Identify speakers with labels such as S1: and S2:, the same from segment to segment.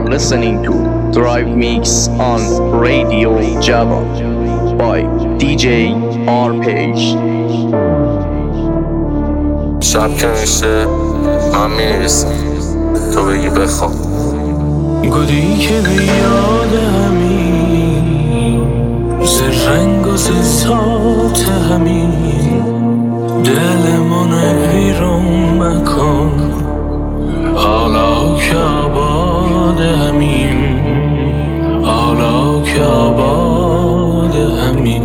S1: listening to Drive Mix on Radio Java by DJ Arpege.
S2: شب که میشه من میرسم تو بگی بخواب
S3: گلی که بیاد همین زرنگ و زیزات همین دل منو بیرون مکن حالا که آباد همین حالا که آباد همین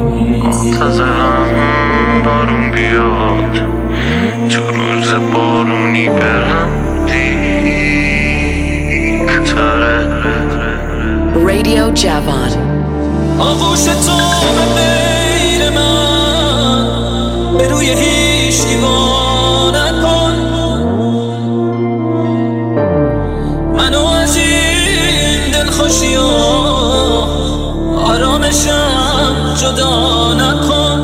S3: منتظرم بارون بیاد تو روز بارونی برم
S4: Radio Javan.
S3: آغوش تو به غیر من به روی هیچ وا نکن منو از این دلخوشی و آرامشم جدا نکن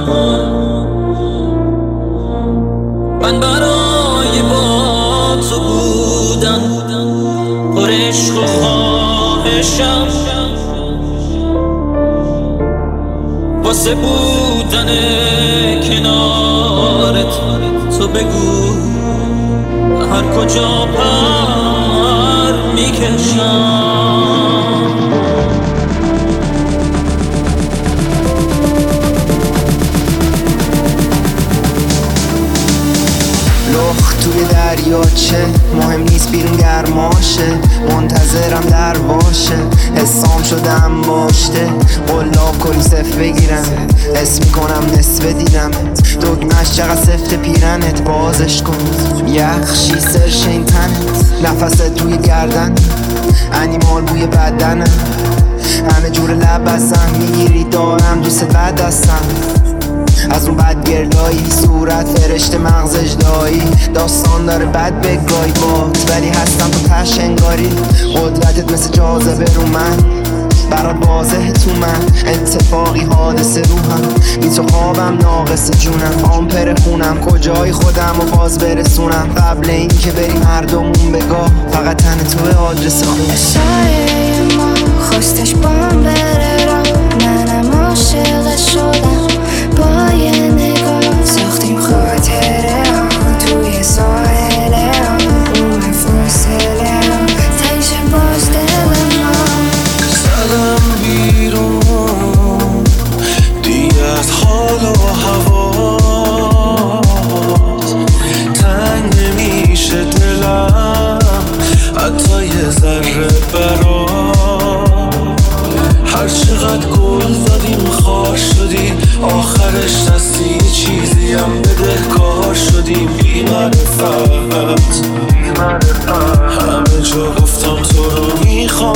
S3: من برای با تو بودم پر عشق و خواهشم واسه بودن کنارت تو بگو هر کجا پر میکشم
S5: لخ توی دریاچه مهم نیست بیرون گرماشه منتظرم در باشه حسام شدم ماشته قلاب کلی صف بگیرم حس میکنم نصف دیدم دگمش چقدر سفت پیرنت بازش کن یخشی سرش این تنت نفست روی گردن انیمال بوی بدنم همه جور لب بستم میگیری دارم دوست بد هستم از اون بد گردایی صورت فرشته مغز اجدایی داستان داره بد بگای بات ولی هستم تو تش انگاری قدرتت مثل جاذبه رو من برات واضحه تو من اتفاقی حادثه روحم بی تو خوابم ناقص جونم آمپر خونم کجای خودم و باز برسونم قبل این که بریم هر دومون بگاه فقط تن تو آدرس خونه
S6: سایه ما خواستش بام بره را منم عاشق شدم با یه نگاه ساختیم خاطره توی ساحله اون فاصله تنش باز دل ما
S3: زدم بیرون دیگه از حال و هوا تنگ نمیشه دلم حتی یه ذره برا هر چقدر گل زدیم خار شدی آخرش دستی یه چیزی هم بدهکار شدیم بی معرفت همه جا گفتم تو رو میخوام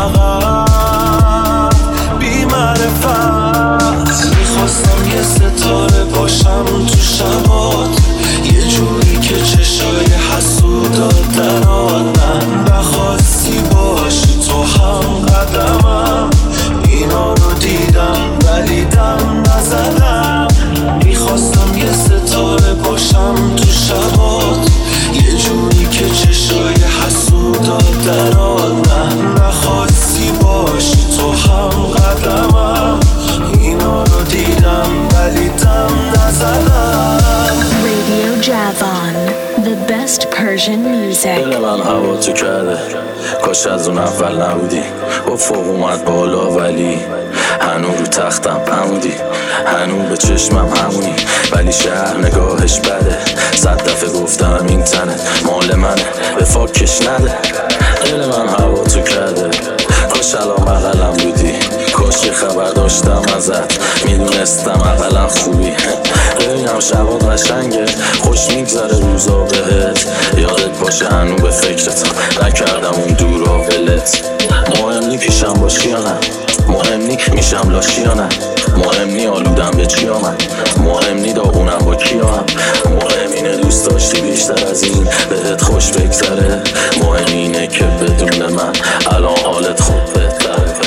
S3: فقط بی معرفت میخواستم یه ستاره باشم تو شبات یه جوری که چشای حسودات درات من نخواستی باشی تو هم قدمم اینا رو دیدم ولی دم نزدم میخواستم یه ستاره باشم تو شبات یه جوری که چشای حسودات درات من نخواستی باشی تو هم قدمم اینا رو دیدم ولی دم نزدم
S4: Radio Javan, the best Persian music.
S7: دل من هوا تو کرده کاش از اون اول نبودی با فوق اومد بالا ولی هنو رو تختم همودی هنو به چشمم همونی ولی شهر نگاهش بده 100 دفعه گفتم این تنه مال منه به فاکش نده دل من هوا تو کرده کاش الان بغلم بودی کاش یه خبر داشتم ازت میدونستم اقلا خوبی ببینم شبات قشنگه خوش میگذره روزا بهت یادت باشه هنو به فکرت نکردم اون دورا ولت مهم نی پیشم باشی یا نه مهم نی میشم لاشی یا نه مهم نی آلودم به چی آمد مهم نی داغونم با کی هم مهم اینه دوست داشتی بیشتر از این بهت خوش بگذره مهم اینه که بدون من الان حالت خوب بهتره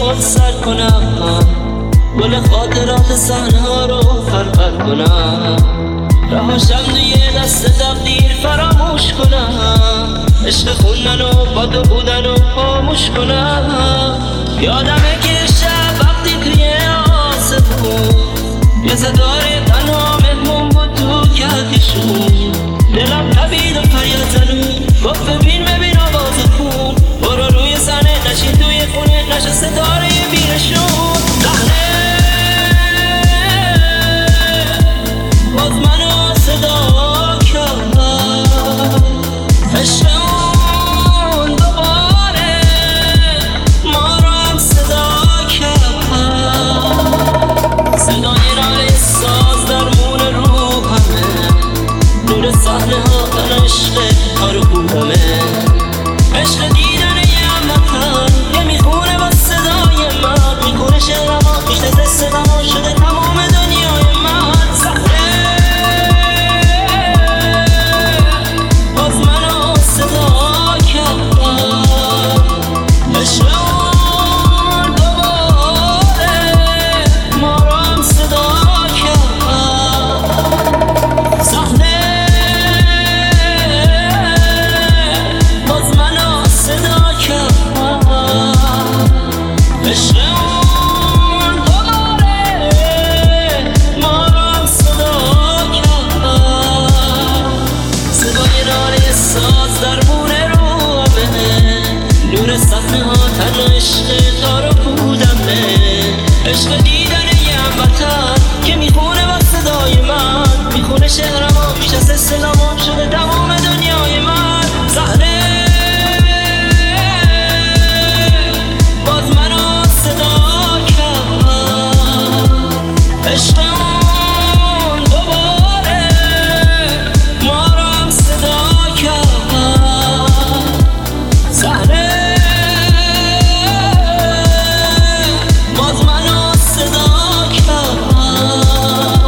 S8: خود سر کنم، گل خاطرات صحنه ها رو فرفر کنم، رهاشم توی دست تقدیر فراموش کنم، عشق خوندن و با تو بودن و خاموش کنم. یادمه که شب وقتی توی آسمون یه صدای تنها مهمون بود تو کهکشون، دلم تبید و فریاد زنون گفت ببین آواز خون، برو روی صحنه نشین توی خونه نشه ستاره بیرشون. صحنه باز منو صدا کرد، عشقمون دوباره ما رو هم صدا کرد، صدای ناله ساز درمون روحمه، نور صحنه ها من عشق کار خوبمه، عشق دیدن یه هموطن که میخونه با صدای من، میخونه شعرما میشنزه صداما شده تمام دنیای من. صحنه باز منو صدا کرد، عشقمون دوباره ما رو هم صدا کرد. صحنه باز منو صدا کرد، عشقمون دوباره ما رو هم صدا کرد، صدای ناله ساز درمون روحمه، نور صحنه ها تنها عشق دار و بودمه، عشق دیدن یه هموطن که میخونه با صدای من، میخونه شهرما میشسته صداما شده تمام دنیای من. صحنه باز منو صدا کرد، عشقمون دوباره ما رو هم صدا کرد. صحنه باز منو صدا کرد،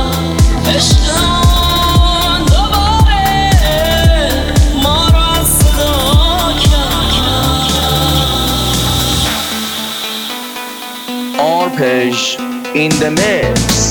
S8: عشقمون دوباره ما رو هم صدا کرد.
S1: Arpej in the mix.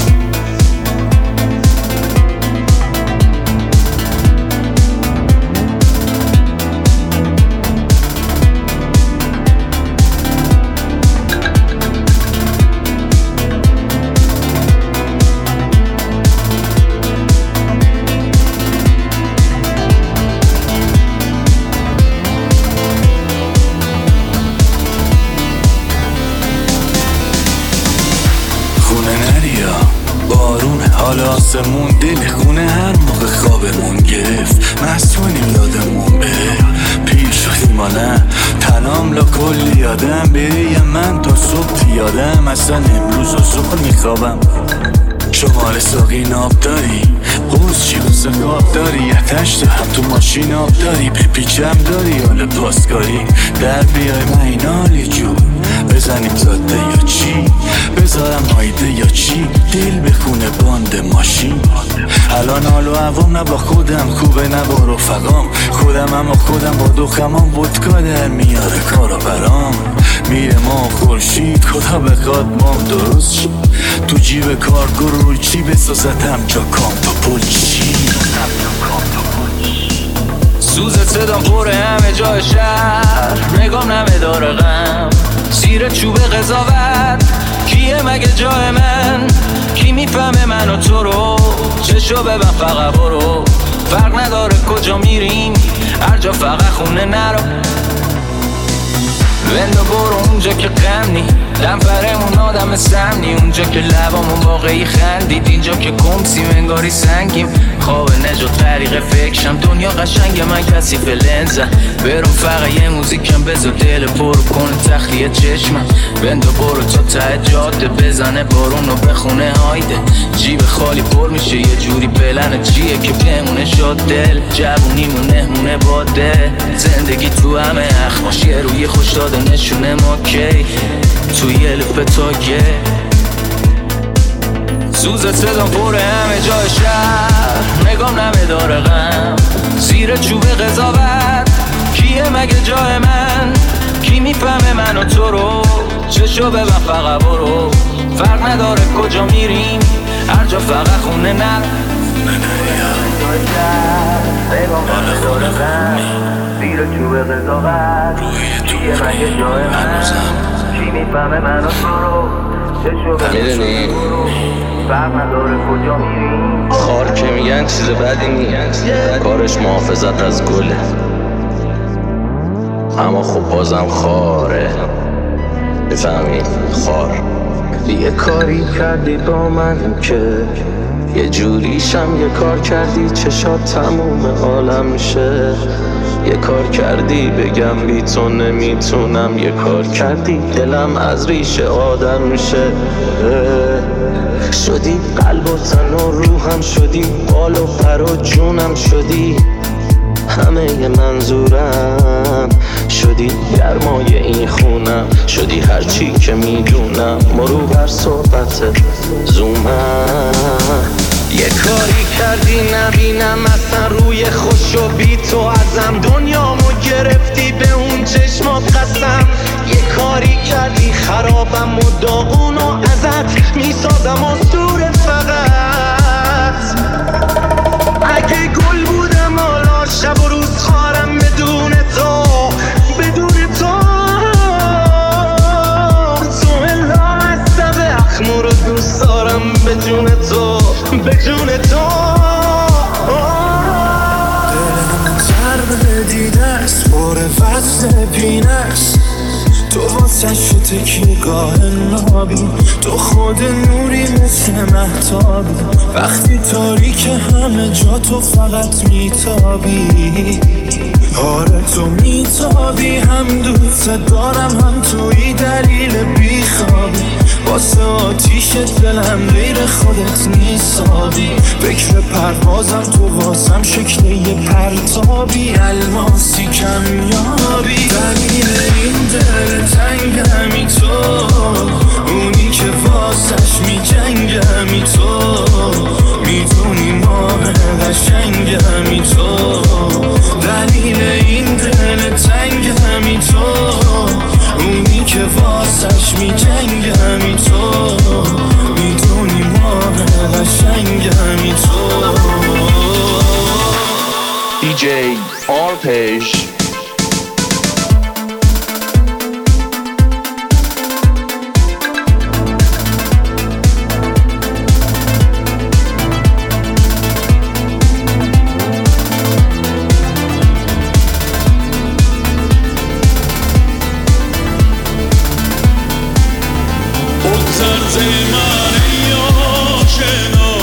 S3: حالا آسمون دل خونه هر موقع خوابمون گرفت، مستونیم یادمون بره، پیر شدیم ما نه تنام لا کلی یادم بری من تا صبح یادم، اصلا امروز و صبح میخوابم. شمال ساقی ناب داری، قوز چی بسه قاب داری، اتش تو هم تو ماشین آب داری، بپیچم داری حال پاسکاری، در بیای من این حالی جون بزنیم زاده یا چی، بذارم هایده یا چی، دل بخونه باند ماشین. الان حال و عوام نه با خودم خوبه نه با رفقام، خودم اما خودم با دخمام ودکا در میاره کارا برام، میره ما خورشید خدا بخواد ما درست شد، تو جیب کارگو روی چی بسازتم جا کام تا پل چی،
S7: سوز صدام پر همه جای شهر، نگام نمه داره غم، زیر چوب قضاوت کیه مگه جای من، کی میفهمه من و تو رو، چشو ببن فقط برو، فرق نداره کجا میریم هر جا فقط خونه نرو، بندو برو اونجا که غم نی، دنفرمون آدم سمنی، اونجا که لبامون واقعی خندید، اینجا که کمسیم انگاری سنگیم، خواب نجات طریق فکرشم، دنیا قشنگ من کثیف لنزم، برم فقط یه موزیکم بذار دل پر کنه تخلیه چشمم، بندو برو تا ته جاده بزنه بارون و بخونه هایده، جیب خالی پر میشه یه جوری پلن چیه که بمونه شد دل، جوونیمونه مونه باده، زندگی تو همه اخماش یه روی خوش داده نشونه ما کی توی الف تاگه، سوز صدام پر همه جای شهر، نگام نمه داره غم، زیر چوب قضاوت کیه مگه جای من، کی میفهمه من و تو رو،
S9: چشو ببن فقط برو، فرق نداره کجا میریم، هر جا فقط خونه نر
S1: زیر چوب قضاوت دیگه مگه جای من چی میفهمه من و تو رو چشو
S7: میدونی
S1: فرق نداره کجا میریم.
S7: خار که میگن چیز بدی نیست، کارش محافظت از گله، اما خب بازم خاره، بفهمی خار. یه کاری کردی با من که یه جوریشم یه کار کردی چشات تموم عالم میشه، یه کار کردی بگم بی تو نمیتونم، یه کار کردی دلم از ریشه آدم میشه، شدی قلب و تن و روحم شدی، بال و پر و جونم شدی، همه منظورم شدی، گرمای این خونم شدی، هرچی که میدونم مرو بر صحبت زومم. یه کاری کردی نبینم اصلا روی خوش و بی تو ازم، دنیامو گرفتی به اون چشمات قسم، یه کاری کردی خرابم و داغون و ازت میسازم اسطوره فقط، اگه گل بودم حالا شب و روز خارم بدون تو، بدون تو تو الا مستب اخمو رو دوست دارم بدون تو، بدون تو.
S3: دلم ضرب دیده است پر وزن پینه است، تو واسه شو تکیه‌گاه نابی، تو خود نوری مثل مهتابی، وقتی تاریک همه جا تو فقط میتابی، آره تو میتابی، هم دوست دارم هم توی دلیل بیخوابی، واسه آتیشت دلم غیر خودت نیسابی، فکر پروازم تو واسم شکل یه پرتابی، الماسی کمیابی، دلیل این دل تنگمی تو، اونی که واسش میجنگمی تو، میدونی ماه قشنگمی تو، دلیل این دل تنگمی تو، اونی که واسش میجنگمی تو، میدونی ماه قشنگمی تو.
S1: DJ Arpesh.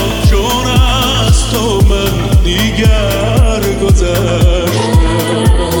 S3: دیگر گذشت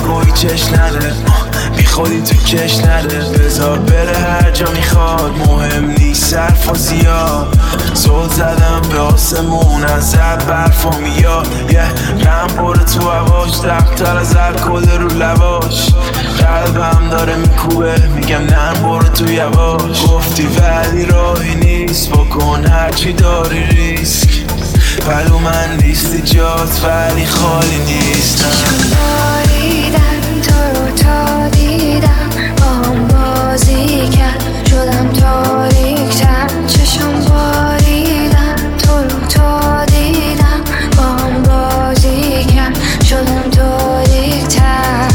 S3: روی چش نده، بی خودی تو کش نده، بذار بره هر جا میخواد، مهم نیست صرف و زیاد. زل زدم به آسمون از زد برفا میاد، رم بره تو هواش، دقتر از الکل رو لواش. قلبم داره میکوبه میگم نه برو تو یواش. گفتی ولی راهی نیست، بکن هرچی داری ریسک. پلو من نیستی جات ولی خالی نیستم.
S6: باریدم تو رو تا دیدم، با هم بازی کرد شدم تاریک‌تر. چشم باریدم تو رو تا دیدم، با هم بازی کرد شدم تاریک‌تر.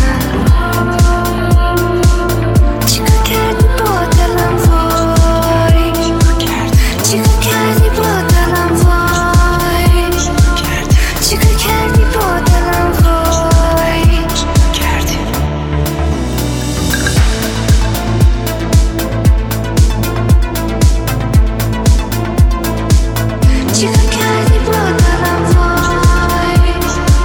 S6: چیکار کردی با دلم وای، چیکار کردی با دلم وای، چیکار کردی با دلم وای، چیکار کردی با دلم وای.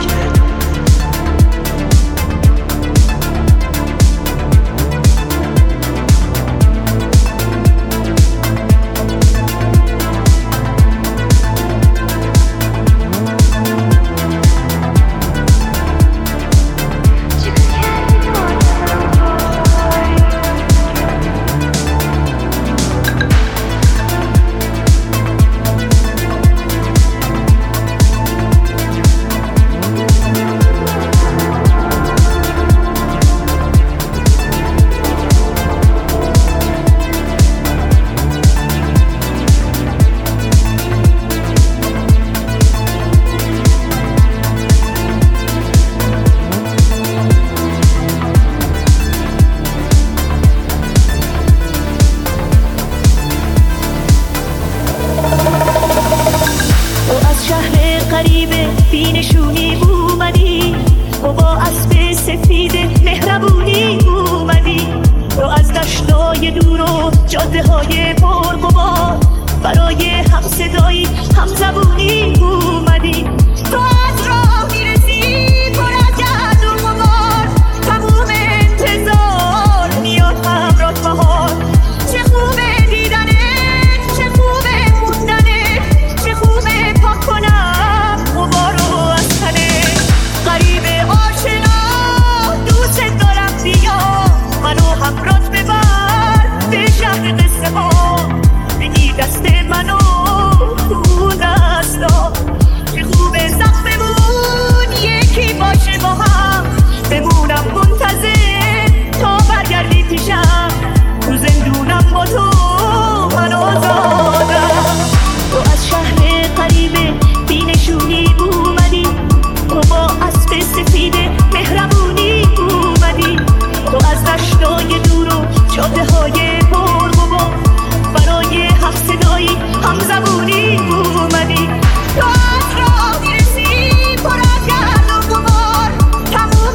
S10: غریبه بینشونی اومدی، تو با اسب سفید مهربونی اومدی، تو از دشتای دور و جاده های پرغبار برای هم صدایی هم زبونی اومدی. تو از راه میرسی پر از گرد و غبار، تموم انتظار میاد همراه بهار. چه خوبه دیدنت، چه خوبه موندنت، چه خوبه پاک کنم غبارو از تنت. غریبه آشنا دوست دارم بیا، منو همراهت ببر به شهر قصه ها. بگیر دست منو تو دستا، چه خوبه سقفمون یکی باشه با هم. بمونم منتظر تا برگردی پیشم، تو زندونم با تو من آزادم. تو از شهر غریبه بینشونی اومدی، تو با اسب سفید مهربونی اومدی، تو از دشتای دور و جاده های پرغبار برای هم صدایی هم زبونی اومدی. تو از راه میرسی پر از گرد و غبار، تموم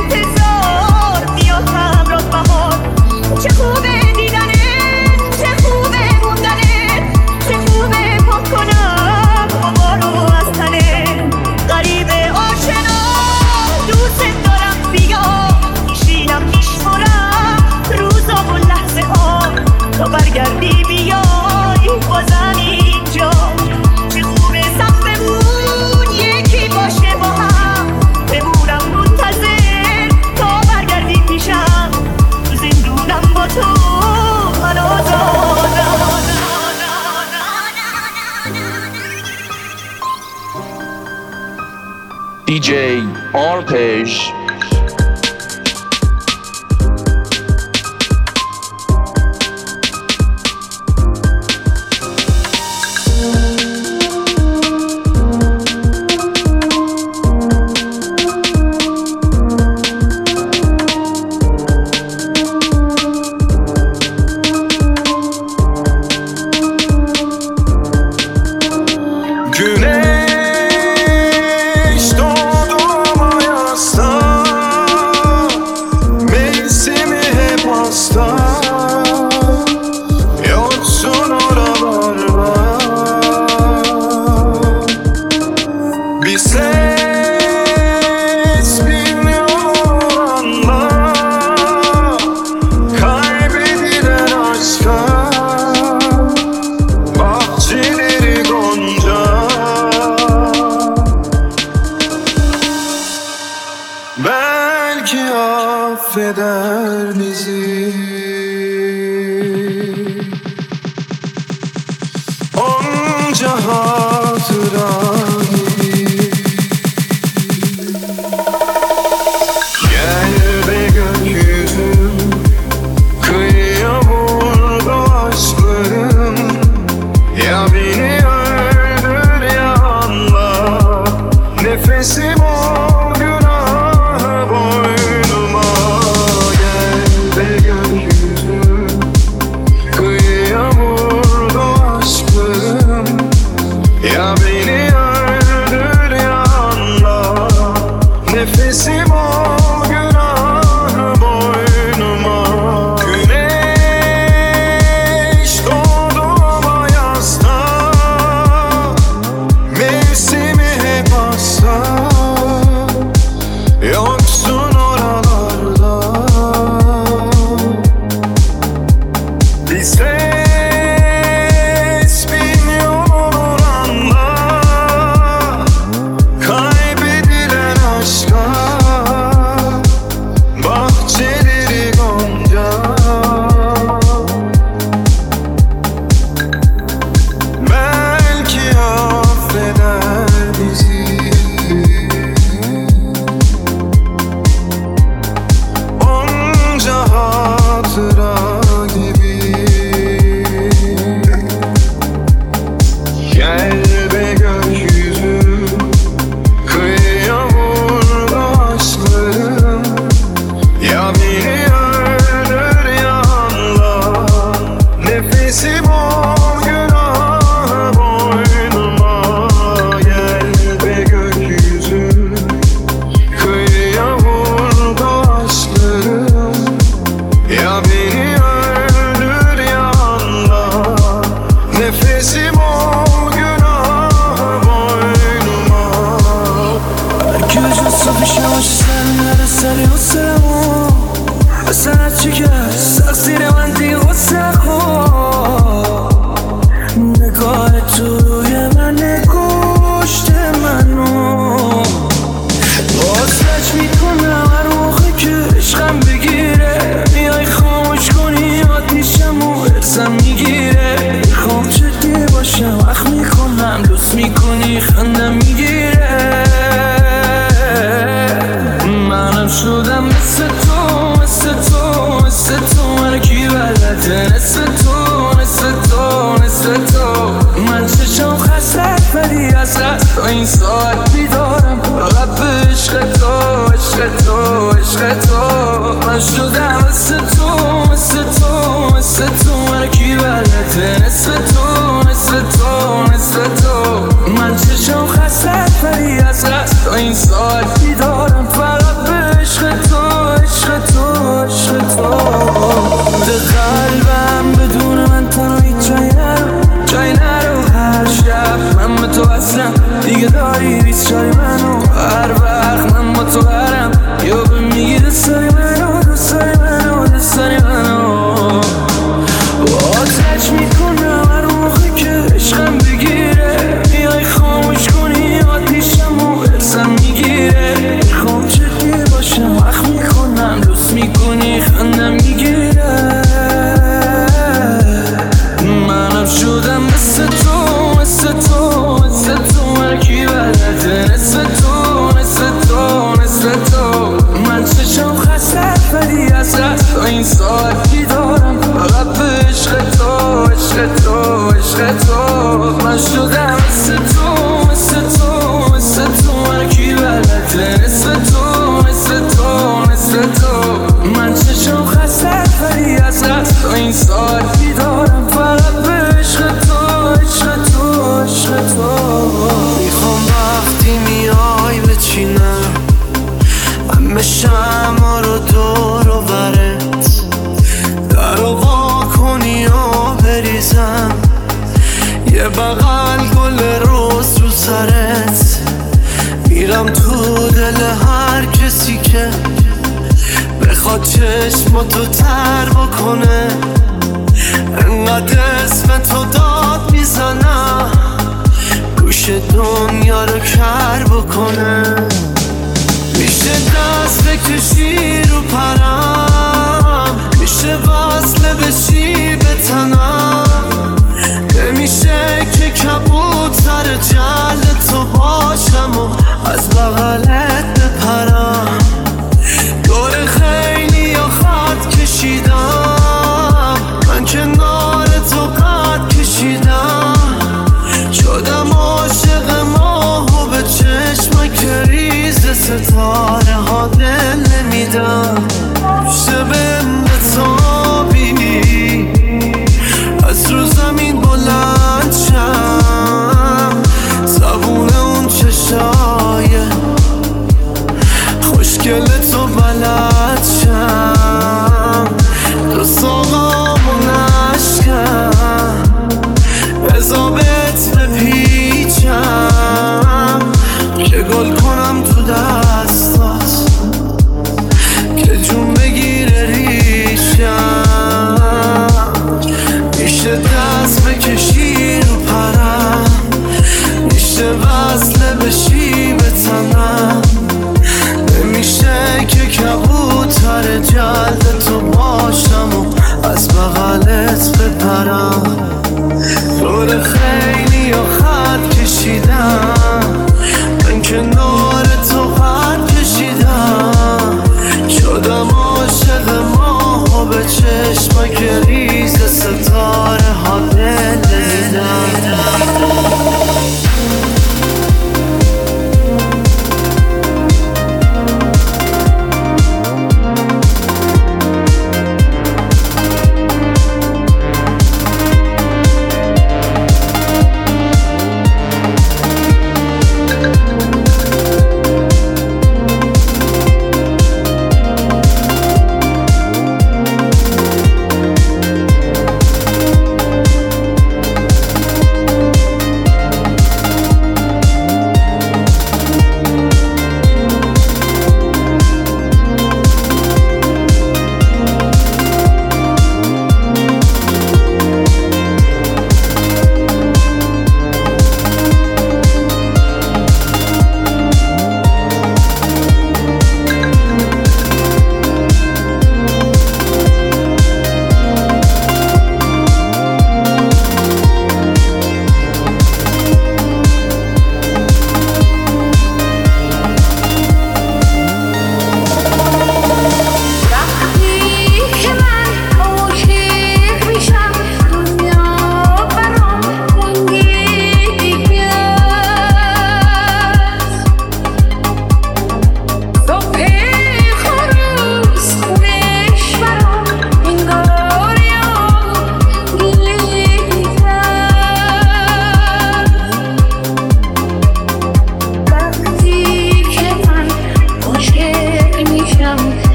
S10: انتظار میاد همراه بهار. چه خوبه دیدنت، چه خوبه موندنت، چه خوبه پاک کنم غبارو از تنت. غریبه آشنا دوست دارم بیا، میشینم میشمارم روزا و لحظه ها، تا برگردی بیای بازم اینجا. چه خوبه سقفمون یکی باشه با هم، بمونم منتظر تا برگردی پیشم، تو زندونم با تو من آزادم.
S7: DJ Arpesh.
S3: Güneş doğdu ama yastan affedernizi onca hatıra gibi. Gel be gökyüzüm, kıyıya vurdu aşklarım. Ya beni öldür ya anla, nefesim ol günah boynuma. Gel be gökyüzüm, kıyıya vurdu aşklarım. Ya beni öldür ya anla, nefesim ol günah boynuma. Güneş doğdu ama yazda, mevsimi hep hasta. Yoksun oralarda, bir ses bin yol olur anla. Kaybedilen aşka, bahçeleri gonca. Belki affeder bizi onca hatıra gibi. Gel be gökyüzüm, kıyıya vurdu aşklarım. Ya beni öldür ya anla, nefesim ol günah boynuma. Gel be gökyüzüm, kıyıya vurdu aşklarım. Ya beni öldür ya anla, nefesim ol günah boynuma.
S11: که جسو پیشم سر نرسلی حسمو سرت چکر سقصیر من دیگه غصه خود نگاه تو روی من نگشته منو بازرج میکنم هر موقع که عشقم بگیره میای خاموش کنی آتیشمو ارزم میگیره میخوام جدی باشم وقت میکنم دوست میکنی خندم میگیره منم شدم مثل تو مثل تو مثل تو منو کی بلده مثل تو مثل تو مثل تو من چشم خستت ولی از رست تا این ساعت بیدارم فقط به عشق تو عشق تو عشق تو من شدم مثل تو مثل تو مثل تو منو کی بلده مثل تو مثل تو مثل تو من چشم خستت ولی از رست تا این ساعت بیدارم فقط به عشق تو عشق تو عشق تو به قلبم بدون من تنهایی جای نرو هر شب من به تو اصلا دیگه داری ریز جای منو هر وقت من با تو برم یا به میگی دوست داری منو دوست داری منو دوست داری منو آتش میکنم هر موقع که عشقم بگیره میای خاموش کنی آتیشمو ارزم میگیره میخوام جدی باشم وقت میکنم دوست میکنی خندم میگیره منم شدم مثل تو مثل تو مثل تو من کی بلده مثل تو مثل تو مثل تو من چشم خستت ولی از رست تا این ساعت بیدارم فقط به عشق تو عشق تو عشق تو من شدم مثل تو مثل تو مثل تو من کی بلده مثل تو مثل تو مثل تو من چشم خستت ولی از رست تا این ساعت بیدارم فقط به عشق تو عشق تو عشق تو
S3: میخوام وقتی میای بچینم همه شمع رو دور و برت در رو وا کنی و بریزم یه بغل گل روز رو سرت میرم تو دل هر کسی که بخواد چشماتو تر بکنه انقدر اسم تو داد میزنم گوش دنیا رو کر بکنه میشه
S11: دست بکشی رو پر